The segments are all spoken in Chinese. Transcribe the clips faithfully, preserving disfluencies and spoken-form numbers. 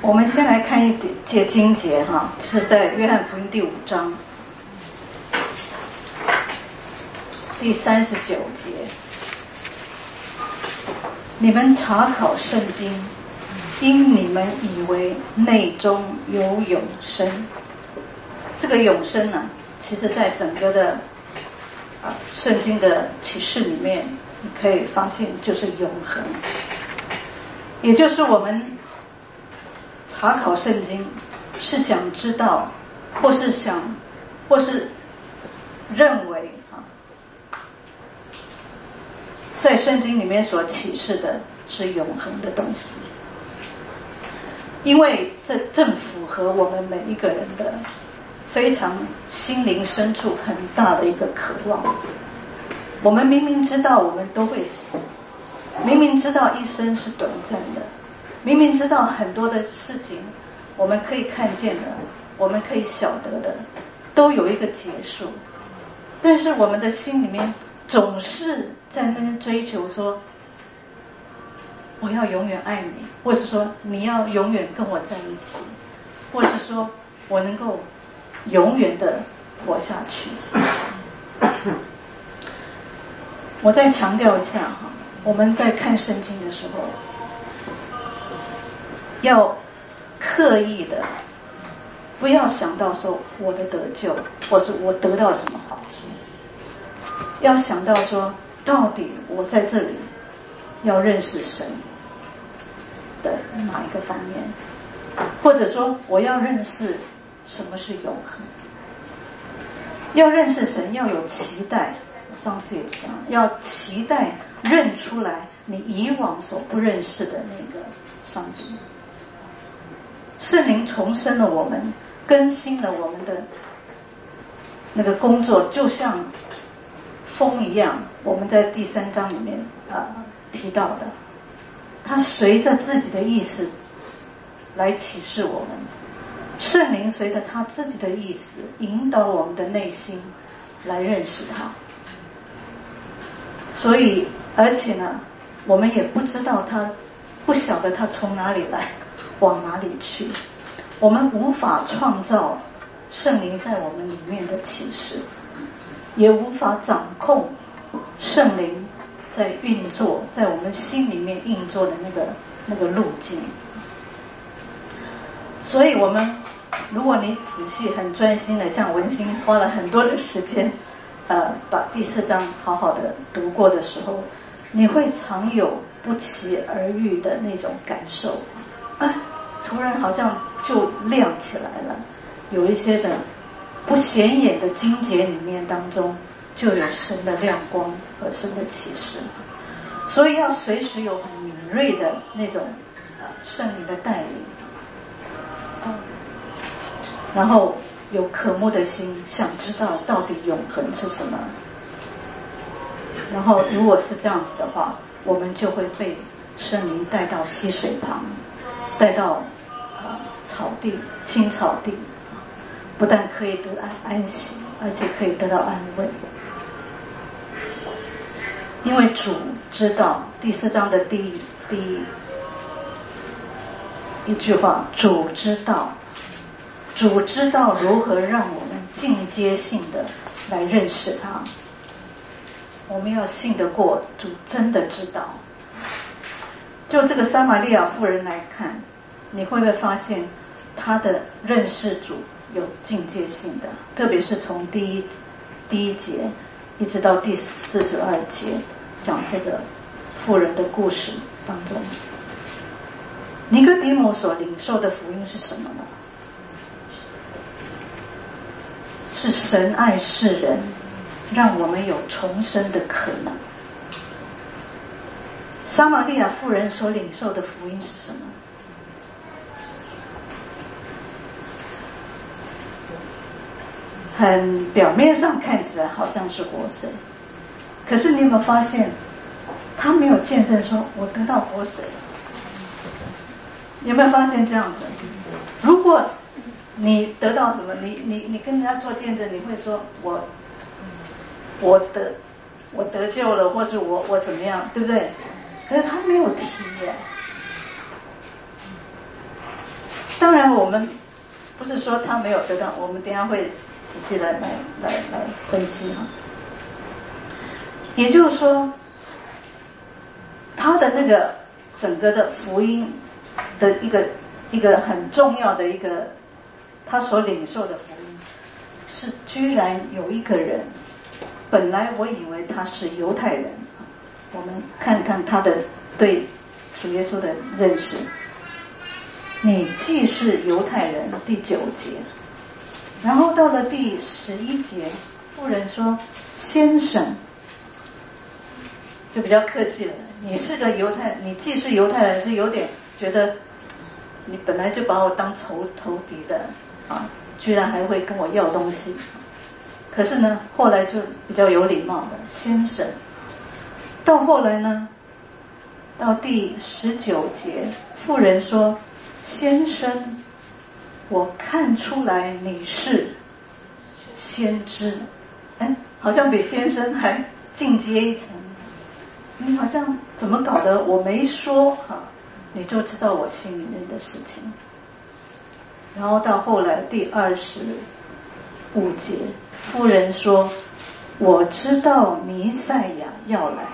我们先来看一节经节哈，是在约翰福音第五章第三十九节。你们查考圣经，因你们以为内中有永生。这个永生呢，其实在整个的啊圣经的启示里面，你可以发现就是永恒，也就是我们查考圣经是想知道，或是想，或是认为啊，在圣经里面所启示的是永恒的东西，因为这正符合我们每一个人的非常心灵深处很大的一个渴望。我们明明知道我们都会死，明明知道一生是短暂的，明明知道很多的事情我们可以看见的，我们可以晓得的都有一个结束，但是我们的心里面总是在那边追求说，我要永远爱你，或是说你要永远跟我在一起，或是说我能够永远的活下去。我再强调一下哈，我们在看圣经的时候要刻意的不要想到说我的得救，或是我得到什么好处，要想到说到底我在这里要认识神的哪一个方面，或者说我要认识什么是永恒。要认识神要有期待，我上次也讲，要期待认出来你以往所不认识的那个上帝。圣灵重生了我们，更新了我们的那个工作，就像风一样，我们在第三章里面啊、呃、提到的，它随着自己的意思来启示我们，圣灵随着他自己的意思引导我们的内心来认识他。所以而且呢，我们也不知道他，不晓得他从哪里来往哪里去，我们无法创造圣灵在我们里面的启示，也无法掌控圣灵在运作在我们心里面运作的那个那个路径。所以我们如果你仔细很专心的，像文心花了很多的时间呃，把第四章好好的读过的时候，你会常有不期而遇的那种感受啊，突然好像就亮起来了，有一些的不显眼的经节里面当中就有神的亮光和神的启示。所以要随时有很敏锐的那种呃圣灵的带领，然后有渴慕的心，想知道到底永恒是什么。然后如果是这样子的话，我们就会被圣灵带到溪水旁，带到、呃、草地青草地，不但可以得安安息，而且可以得到安慰。因为主知道，第四章的第一第一一句话，主知道主知道如何让我们进阶性的来认识他。我们要信得过主真的知道。就这个撒玛利亚妇人来看，你会不会发现他的认识主有进阶性的，特别是从第一第一节一直到第四十二节讲这个妇人的故事当中，尼哥底母所领受的福音是什么呢？是神爱世人，让我们有重生的可能。撒玛利亚妇人所领受的福音是什么？很表面上看起来好像是活水，可是你有没有发现他没有见证说我得到活水？有没有发现这样子？如果你得到什么，你你你跟人家做见证，你会说我我得我得救了，或是我我怎么样，对不对？可是他没有提耶。 然我们不是说他没有得到，我们等一下会仔细来来来来分析哈。也就是说，他的那个整个的福音的一个一个很重要的一个他所领受的福音，是居然有一个人，本来我以为他是犹太人，我们看看他的对主耶稣的认识。你既是犹太人，第九节，然后到了第十一节，妇人说：“先生。”就比较客气了，你是个犹太，你既是犹太人，是有点觉得你本来就把我当仇仇敌的啊，居然还会跟我要东西。可是呢，后来就比较有礼貌的先生。到后来呢，到第十九节，妇人说：“先生，我看出来你是先知。”哎，好像比先生还进阶一层。你好像怎么搞的？我没说哈、啊，你就知道我心里面的事情。然后到后来第二十五节，妇人说：“我知道弥赛亚要来，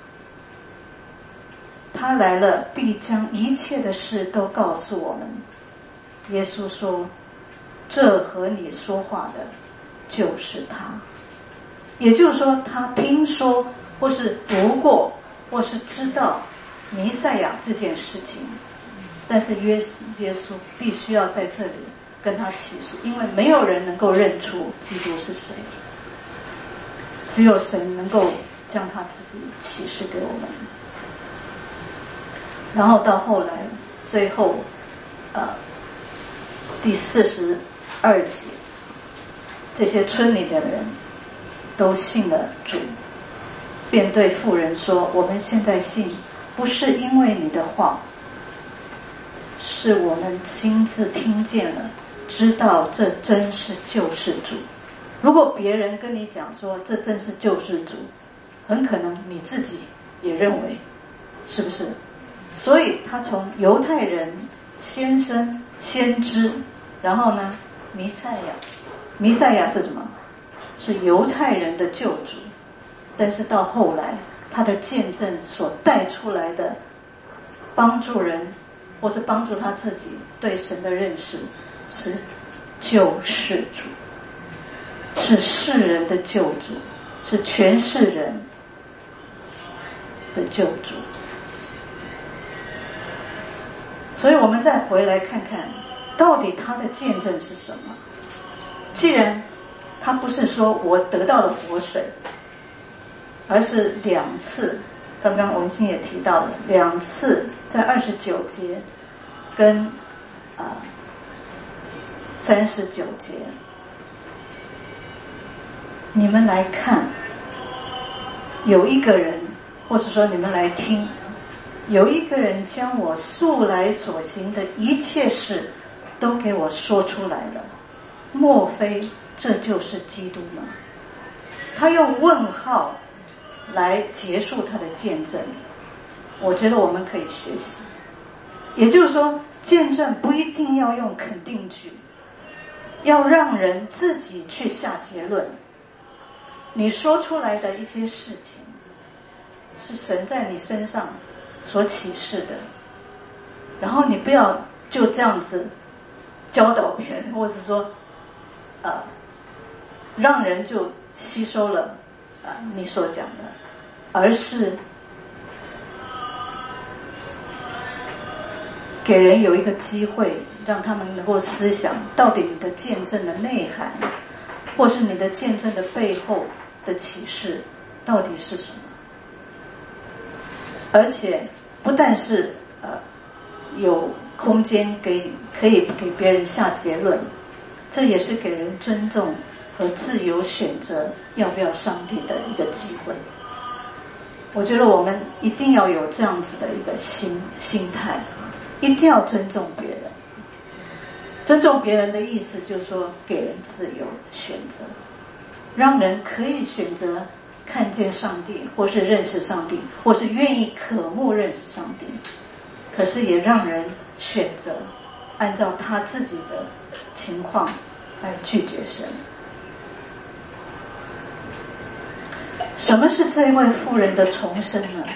他来了，必将一切的事都告诉我们。”耶稣说：“这和你说话的，就是他。”也就是说，他听说或是读过或是知道弥赛亚这件事情，但是耶稣耶稣必须要在这里跟他启示，因为没有人能够认出基督是谁，只有神能够将他自己启示给我们。然后到后来最后呃第四十二节，这些村里的人都信了主，便对妇人说：“我们现在信，不是因为你的话，是我们亲自听见了，知道这真是救世主。”如果别人跟你讲说这真是救世主，很可能你自己也认为，是不是？所以他从犹太人、先生、先知，然后呢弥赛亚，弥赛亚是什么？是犹太人的救主。但是到后来他的见证所带出来的帮助人或是帮助他自己对神的认识，是救世主，是世人的救主，是全世人的救主。所以我们再回来看看到底他的见证是什么。既然他不是说我得到了活水，而是两次，刚刚文心也提到了两次，在二十九节跟啊三十九节，你们来看，有一个人，或者说你们来听，有一个人将我素来所行的一切事都给我说出来了，莫非这就是基督吗？他用问号来结束他的见证，我觉得我们可以学习。也就是说，见证不一定要用肯定句，要让人自己去下结论。你说出来的一些事情是神在你身上所启示的，然后你不要就这样子教导别人，或者说呃让人就吸收了啊、呃、你所讲的，而是给人有一个机会，让他们能够思想到底你的见证的内涵，或是你的见证的背后的启示到底是什么。而且不但是呃有空间给可以给别人下结论，这也是给人尊重和自由选择要不要上帝的一个机会。我觉得我们一定要有这样子的一个心心态，一定要尊重别人。尊重别人的意思就是说给人自由选择，让人可以选择看见上帝，或是认识上帝，或是愿意渴慕认识上帝。可是也让人选择按照他自己的情况来拒绝神。什么是这位妇人的重生呢？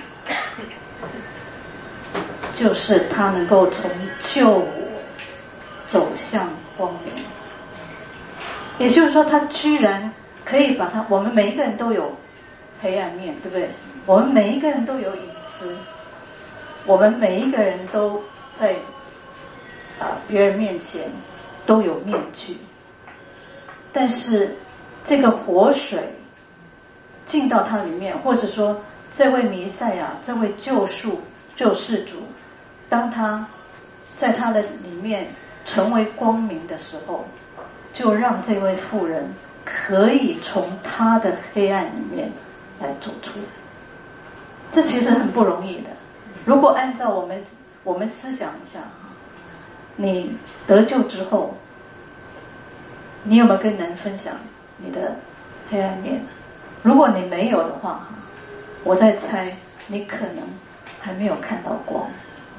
就是他能够从救我走向光明。也就是说，他居然可以把他，我们每一个人都有黑暗面，对不对？我们每一个人都有隐私，我们每一个人都在啊别人面前都有面具。但是这个活水进到他里面，或者说这位弥赛亚，这位救赎救世主，当他在他的里面成为光明的时候，就让这位妇人可以从他的黑暗里面来走出来。这其实很不容易的。如果按照我们我们思想一下，你得救之后，你有没有跟人分享你的黑暗面？如果你没有的话，我在猜你可能还没有看到光。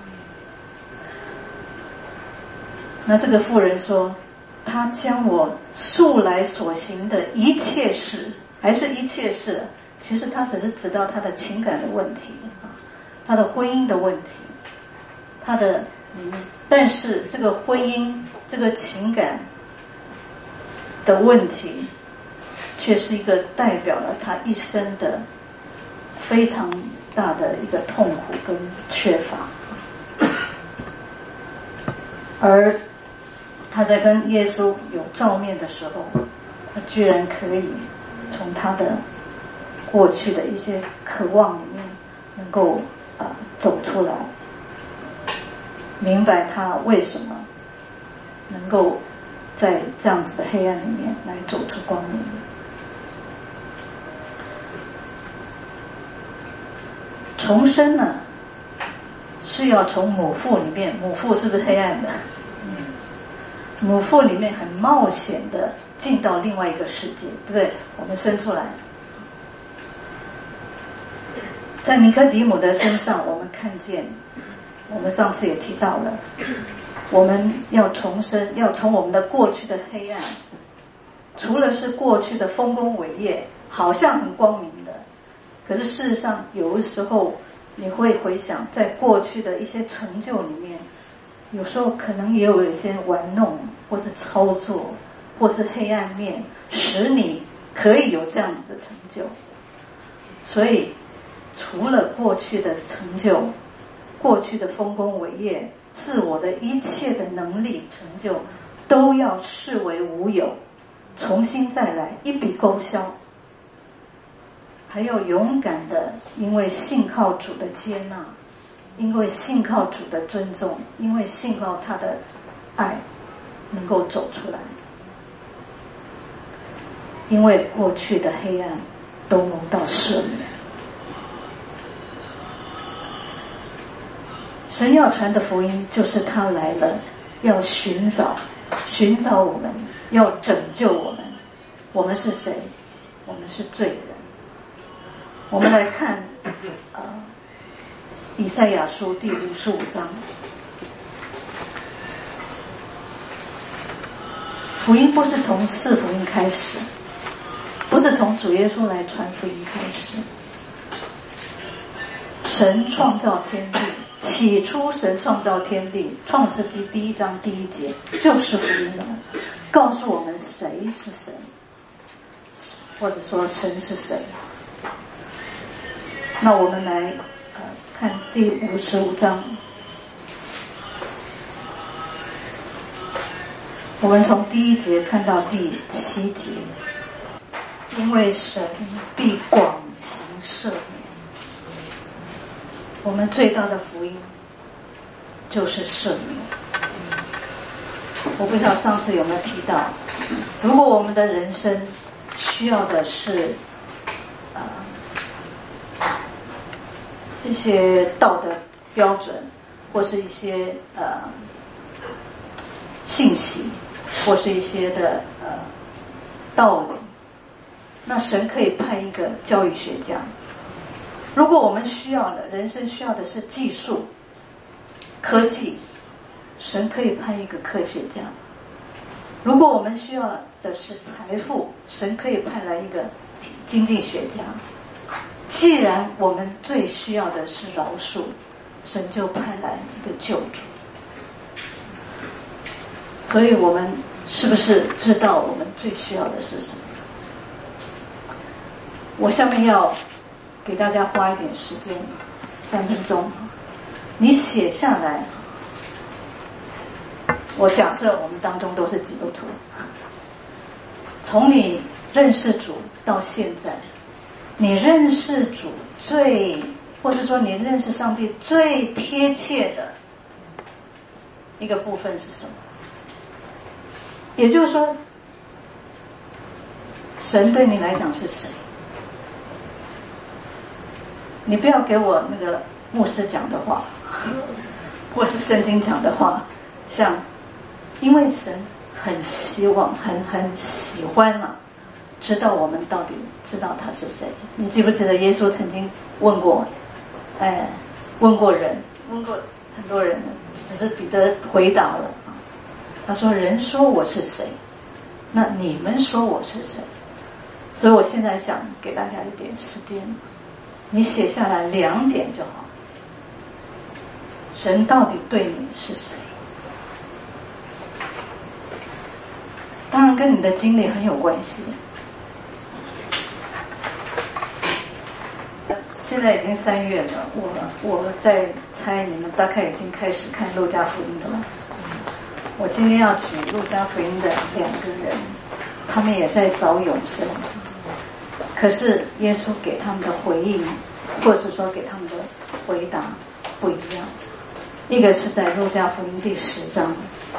那这个妇人说，他将我素来所行的一切事，还是一切事，其实他只是知道他的情感的问题，他的婚姻的问题，他的里面，但是这个婚姻这个情感的问题却是一个代表了他一生的非常大的一个痛苦跟缺乏。而他在跟耶稣有照面的时候，他居然可以从他的过去的一些渴望里面能够啊、呃、走出来，明白他为什么能够在这样子的黑暗里面来走出光明。重生呢，是要从母腹里面，母腹是不是黑暗的？母腹里面很冒险的进到另外一个世界，对不对？我们生出来，在尼哥底母的身上，我们看见，我们上次也提到了，我们要重生，要从我们的过去的黑暗，除了是过去的丰功伟业，好像很光明的，可是事实上有的时候你会回想，在过去的一些成就里面，有时候可能也有一些玩弄，或是操作，或是黑暗面，使你可以有这样子的成就。所以除了过去的成就，过去的丰功伟业，自我的一切的能力成就，都要视为无有，重新再来，一笔勾销。还有勇敢的，因为信靠主的接纳，因为信靠主的尊重，因为信靠他的爱，能够走出来。因为过去的黑暗都蒙到赦免。神要传的福音就是他来了，要寻找寻找我们，要拯救我们。我们是谁？我们是罪人。我们来看呃以赛亚书第五十五章。福音不是从四福音开始，不是从主耶稣来传福音开始。神创造天地，起初神创造天地，创世纪第一章第一节就是福音了，告诉我们谁是神，或者说神是谁。那我们来呃看第五十五章，我们从第一节看到第七节。因为神必广行赦免，我们最大的福音就是赦免。我不知道上次有没有提到，如果我们的人生需要的是呃一些道德标准，或是一些呃信息，或是一些的呃道理，那神可以派一个教育学家。如果我们需要的人生需要的是技术科技， 神可以派一个科学家；如果我们需要的是财富，神可以派来一个经济学家；既然我们最需要的是饶恕，神就派来一个救主。所以我们是不是知道我们最需要的是什么？我下面要给大家花一点时间，三分钟，你写下来。我假设我们当中都是基督徒，从你认识主到现在，你认识主最，或是说你认识上帝最贴切的一个部分是什么？也就是说，神对你来讲是谁？你不要给我那个牧师讲的话，或是圣经讲的话，像因为神很希望很很喜欢啊，知道我们到底知道他是谁。你记不记得耶稣曾经问过哎，问过人问过很多人，只是彼得回答了，他说人说我是谁，那你们说我是谁？所以我现在想给大家一点时间，你写下来两点就好。神到底对你是谁？当然跟你的经历很有关系。现在已经三月了，我我在猜你们大概已经开始看路加福音的了。我今天要举路加福音的两个人，他们也在找永生，可是耶稣给他们的回应，或是说给他们的回答不一样。一个是在路加福音第十章，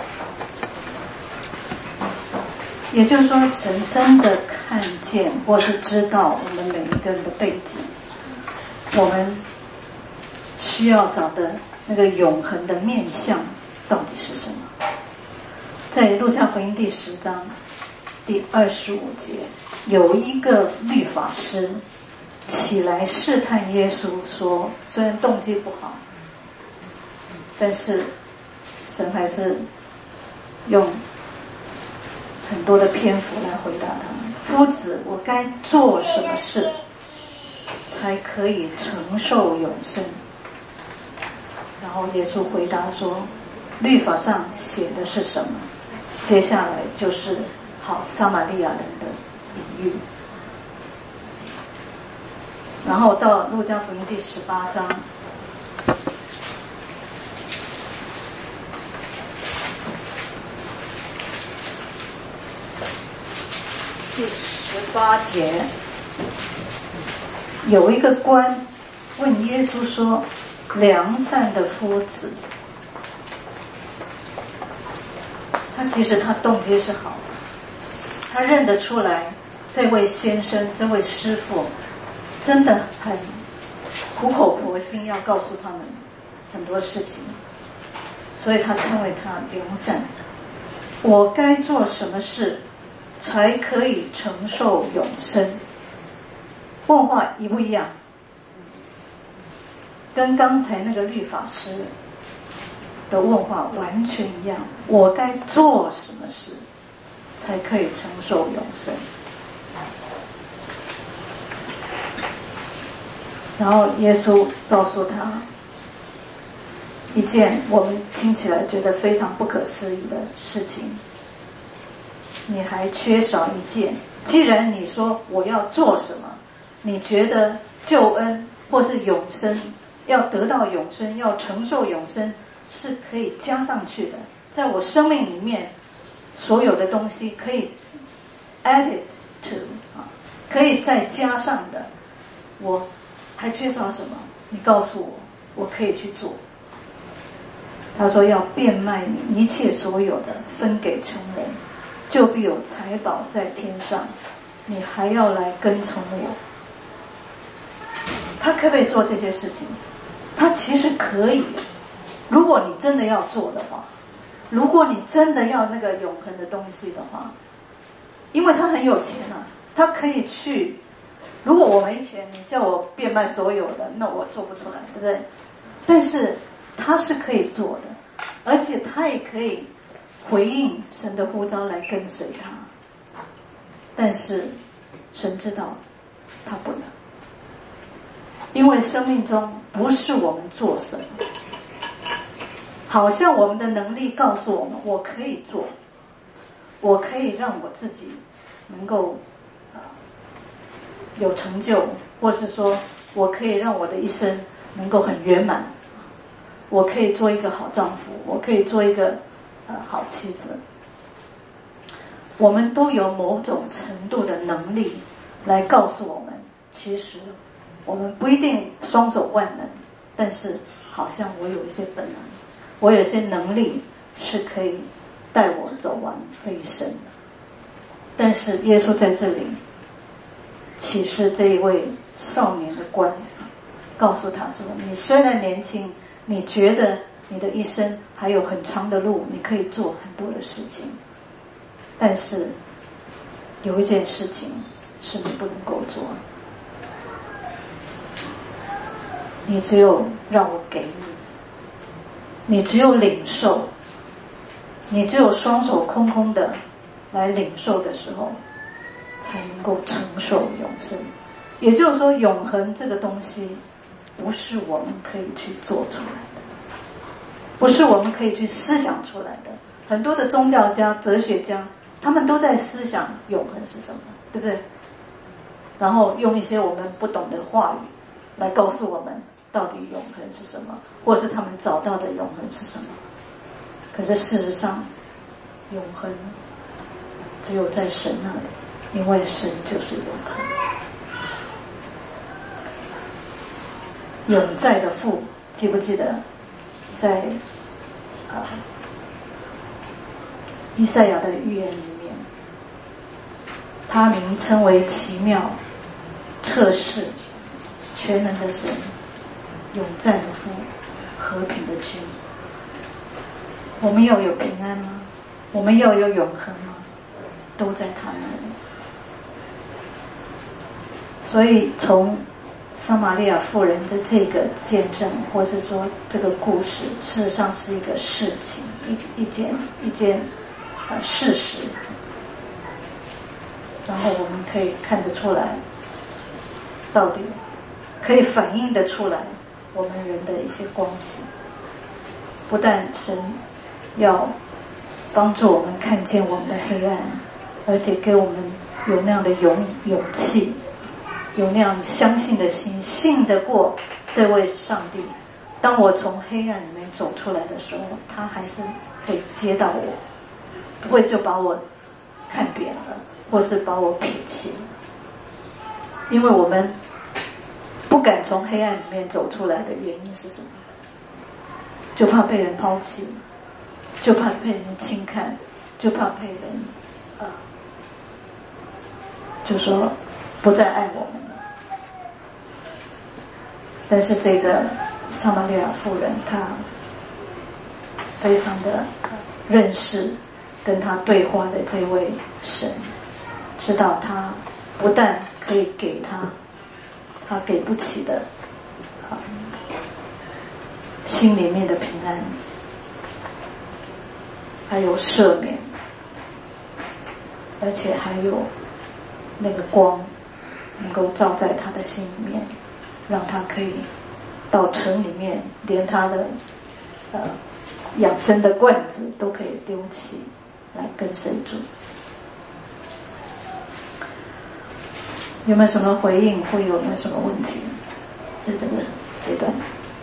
也就是说神真的看见或是知道我们每一个人的背景，我们需要找的那个永恒的面向到底是什么。在路加福音第十章第二十五节，有一个律法师起来试探耶稣说，虽然动机不好，但是神还是用很多的篇幅来回答他：夫子，我该做什么事才可以承受永生？然后耶稣回答说，律法上写的是什么？接下来就是好撒玛利亚人的比喻。然后到路加福音第十八章，第十八节，有一个官问耶稣说，良善的夫子，他其实他动机是好的，他认得出来这位先生这位师父真的很苦口婆心要告诉他们很多事情，所以他称为他良善。我该做什么事才可以承受永生？问话一不一样？跟刚才那个律法师的问话完全一样。我该做什么事才可以承受永生？然后耶稣告诉他一件我们听起来觉得非常不可思议的事情，你还缺少一件。既然你说我要做什么，你觉得救恩或是永生，要得到永生，要承受永生是可以加上去的，在我生命里面所有的东西可以 added to 可以再加上的，我还缺少什么？你告诉我，我可以去做。他说要变卖你一切所有的，分给穷人，就必有财宝在天上。你还要来跟从我。他可不可以做这些事情？他其实可以，如果你真的要做的话，如果你真的要那个永恒的东西的话，因为他很有钱啊，他可以去。如果我没钱，你叫我变卖所有的，那我做不出来，对不对？但是他是可以做的。 而且他也可以回应神的呼召来跟随他。但是神知道他不能，因为生命中不是我们做什么，好像我们的能力告诉我们我可以做，我可以让我自己能够、呃、有成就，或是说我可以让我的一生能够很圆满，我可以做一个好丈夫，我可以做一个、呃、好妻子。我们都有某种程度的能力来告诉我们，其实我们不一定双手万能，但是好像我有一些本能，我有一些能力是可以带我走完这一生的。但是耶稣在这里启示这一位少年的官，告诉他说，你虽然年轻，你觉得你的一生还有很长的路，你可以做很多的事情，但是有一件事情是你不能够做，你只有让我给你，你只有领受，你只有双手空空的来领受的时候，才能够承受永生。也就是说，永恒这个东西不是我们可以去做出来的，不是我们可以去思想出来的。很多的宗教家、哲学家，他们都在思想永恒是什么，对不对？然后用一些我们不懂的话语来告诉我们到底永恒是什么，或是他们找到的永恒是什么。可是事实上，永恒只有在神那里，因为神就是永恒。永在的父，记不记得在啊以赛亚的预言里面，他名称为奇妙、测试、全能的神，永在的父，和平的君。我们要有平安吗？我们要有永恒吗？都在他那里。所以从撒玛利亚妇人的这个见证，或是说这个故事，事实上是一个事情，一一件一件呃事实，然后我们可以看得出来，到底可以反映得出来我们人的一些光景。不但神要帮助我们看见我们的黑暗，而且给我们有那样的勇勇气，有那样相信的心，信得过这位上帝。当我从黑暗里面走出来的时候，他还是可以接到我，不会就把我看扁了，或是把我撇弃。因为我们不敢从黑暗里面走出来的原因是什么？就怕被人抛弃，就怕被人轻看，就怕被人呃，就说不再爱我们了。但是这个撒玛利亚妇人，她非常的认识跟她对话的这位神，知道他不但可以给他他给不起的啊心里面的平安，还有赦免，而且还有那个光能够照在他的心里面，让他可以到城里面连他的呃养生的罐子都可以丢弃来跟随主。有没有什么回应，会有没有什么问题在这个阶段？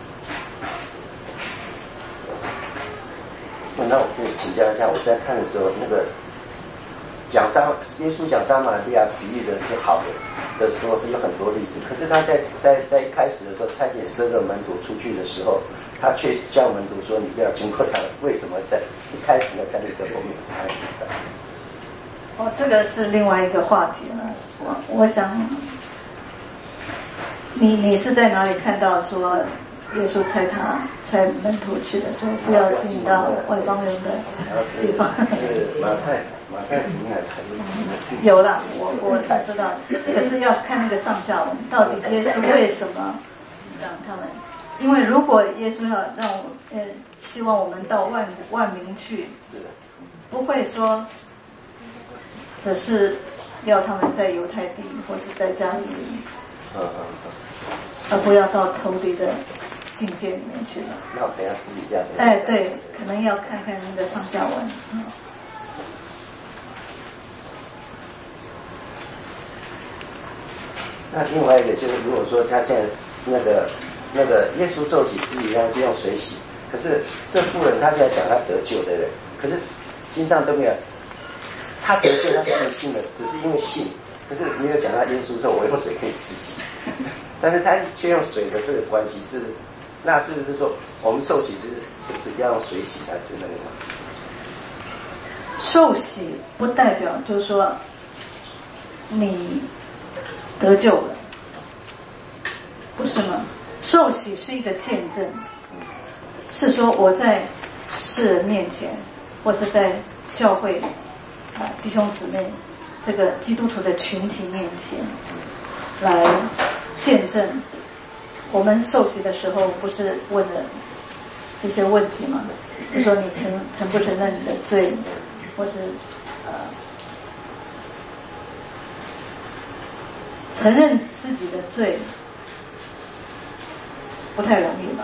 那我可以请教一下，我在看的时候，那个讲撒耶稣讲撒玛利亚比喻的是好的的时候，有很多例子。可是他在在在一开始的时候，差遣十二个门徒出去的时候，他却叫门徒说：“你不要经过他。”为什么在一开始呢？看这个我们有参与的。 哦，这个是另外一个话题了。我我想，你你是在哪里看到说耶稣差他差门徒去的时候，不要进到外邦人的地方？ 是马太马太福音还是有了，我我才知道。可是要看那个上下文，到底耶稣为什么让他们？因为如果耶稣要让我呃希希望我们到万万民去，不会说只是要他们在犹太地或是在加利利，而不要到仇敌的境界里面去了。 那我等一下私底下。 哎，对，可能要看看那个上下文。嗯那另外一个就是，如果说他现在那个那个耶稣受洗之前是用水洗，可是这妇人他现在讲他得救的人，可是经上都没有，他得救他是因为信的，只是因为信，可是没有讲到耶稣说我用水可以施洗，但是他却用水的这个关系是，那是不是说我们受洗就是就是要用水洗才是那个吗？ 受洗不代表就是说你得救了，不是吗？受洗是一个见证，是说我在世人面前，或是在教会啊弟兄姊妹这个基督徒的群体面前，来见证。我们受洗的时候不是问了这些问题吗？就说你承承不承认你的罪，或是呃承认自己的罪不太容易吧？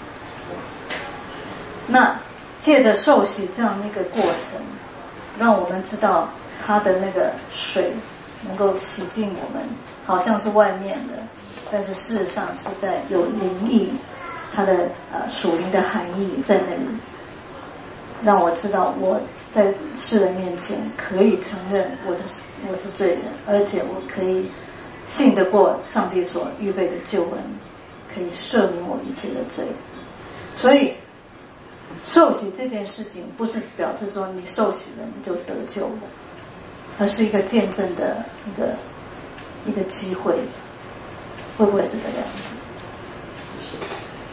那借着受洗这样一个过程，让我们知道他的那个水能够洗净我们，好像是外面的，但是事实上是在有灵意，它的呃属灵的含义在那里，让我知道我在世人面前可以承认我的我是罪人，而且我可以信得过上帝所预备的救恩，可以赦免我一切的罪。所以受洗这件事情不是表示说你受洗了你就得救了，而是一个见证的一个一个机会。会不会是这样子？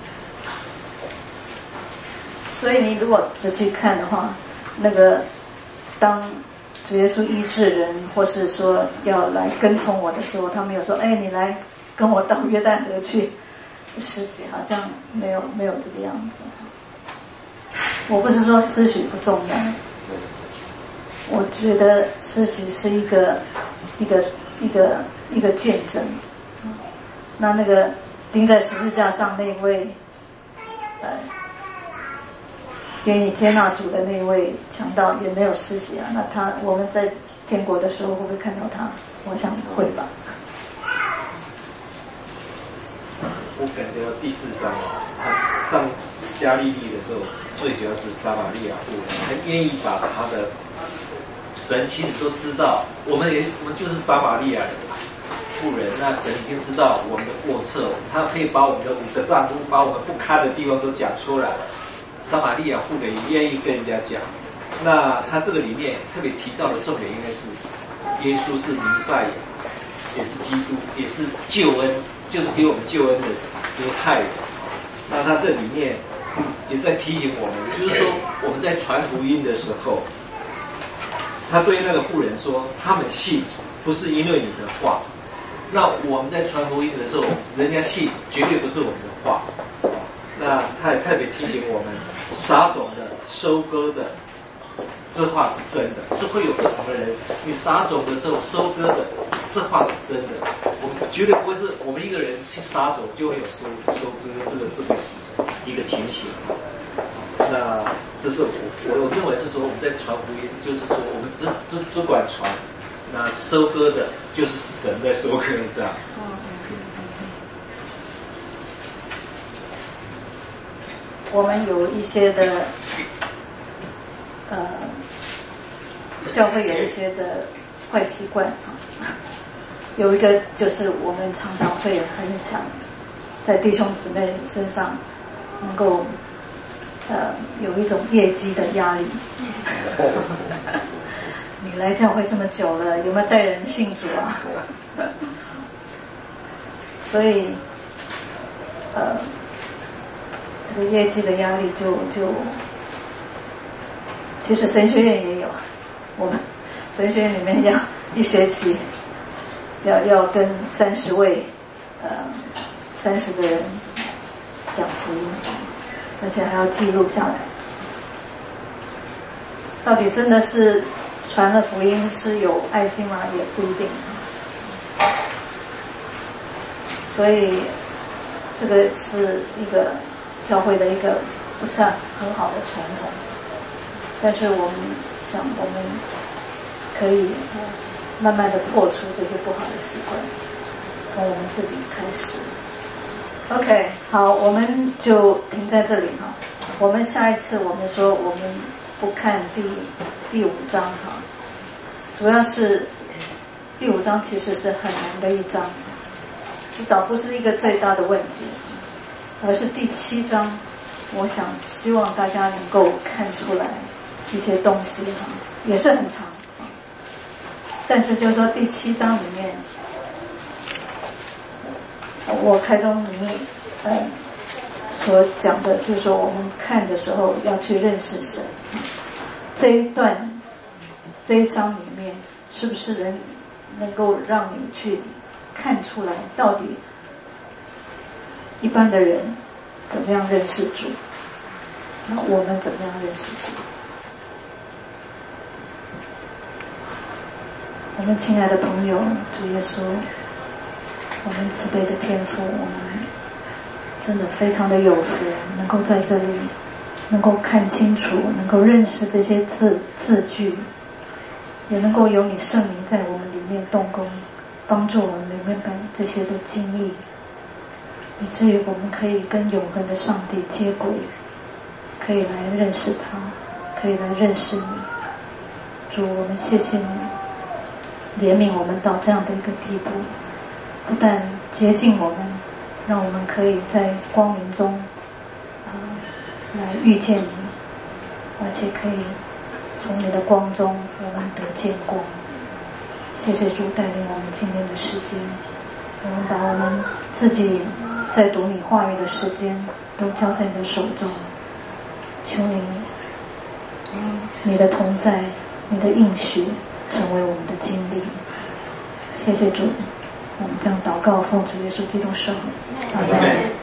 所以你如果仔细看的话，那个当主耶稣医治人，或是说要来跟从我的时候，他没有说哎你来跟我到约旦河去施洗，好像没有没有这个样子。我不是说施洗不重要，我觉得施洗是一个一个一个一个见证。那那个钉在十字架上那位呃愿意接纳主的那位强盗也没有施洗啊，那他我们在天国的时候会不会看到他？我想会吧。 我感觉到第四章他上加利利的时候，最主要是撒玛利亚妇人，他愿意把他的神其实都知道，我们也我们就是撒玛利亚人妇人，那神已经知道我们的过错，他可以把我们的五个丈夫，把我们不堪的地方都讲出来了。撒玛利亚妇人也愿意跟人家讲。那他这个里面特别提到的重点应该是，耶稣是弥赛亚，也是基督，也是救恩，就是给我们救恩的犹太人。那他这里面也在提醒我们，就是说我们在传福音的时候，他对那个妇人说，他们信不是因为你的话。那我们在传福音的时候，人家信绝对不是我们的话。那他也特别提醒我们，撒种的、收割的，这话是真的，是会有不同的人。你撒种的时候收割的，这话是真的。我们绝对不会是我们一个人去撒种就会有收收割这个这个一个情形。那这是我我我认为是说我们在传福音，就是说我们只只只管传。那收割的就是神在收割这样。 我们有一些的呃教会有一些的坏习惯，有一个就是我们常常会很想在弟兄姊妹身上能够呃有一种业绩的压力。你来教会这么久了，有没有带人信主啊？所以呃这个业绩的压力就就其实神学院也有，我们神学院里面要一学期要要跟三十位呃三十个人讲福音， 而且还要记录下来。到底真的是传了福音是有爱心吗？也不一定。所以这个是一个教会的一个不是很好的传统，但是我们想我们可以慢慢的破除这些不好的习惯，从我们自己开始。 OK， 好，我们就停在这里哈。我们下一次我们说我们不看第第五章哈，主要是第五章其实是很难的一章，倒不是一个最大的问题，而是第七章，我想希望大家能够看出来一些东西哈，也是很长，但是就是说第七章里面，我开宗明义呃所讲的就是说我们看的时候要去认识神，这一段这一章里面是不是人能够让你去看出来到底一般的人怎么样认识主，那我们怎么样认识主？我们亲爱的朋友，主耶稣，我们慈悲的天父，我们真的非常的有福，能够在这里能够看清楚，能够认识这些字字句，也能够有你圣灵在我们里面动工，帮助我们明白这些的经历，以至于我们可以跟永恒的上帝接轨，可以来认识他，可以来认识你。主，我们谢谢你怜悯我们到这样的一个地步，不但洁净我们，让我们可以在光明中、呃、来遇见你，而且可以从你的光中我们得见光。谢谢主带领我们今天的时间，我们把我们自己在读你话语的时间都交在你的手中，求你、嗯、你的同在，你的应许成为我们的经历。谢谢主，我们将祷告奉主耶稣基督圣名，阿门。